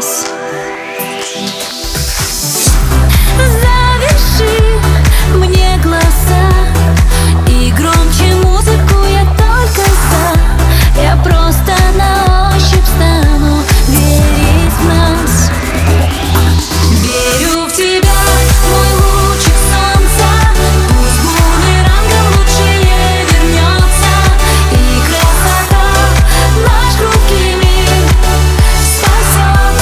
нас. Завяжи мне глаза и громче музыку, я только за. Я просто на ощупь стану верить в нас. Верю в тебя, мой лучик солнца, пусть бумерангом лучшее вернется, и красота наш хрупкий мир спасет.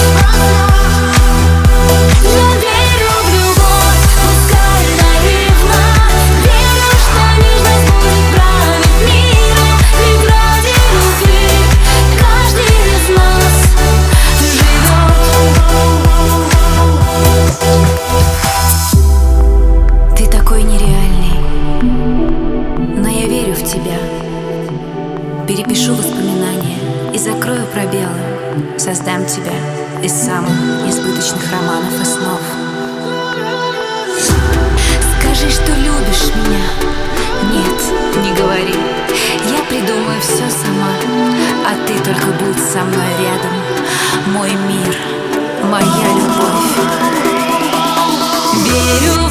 Я верю в любовь, пускай наивно, верю, что нежность будет править миром, ведь ради любви каждый из нас живет. Ты такой нереальный, но я верю в тебя. Перепишу воспоминания и закрою пробелы. Создам тебя из самых несбыточных романов и снов. Скажи, что любишь меня. Нет, не говори. Я придумаю все сама, а ты только будь со мной рядом. Мой мир, моя любовь. Верю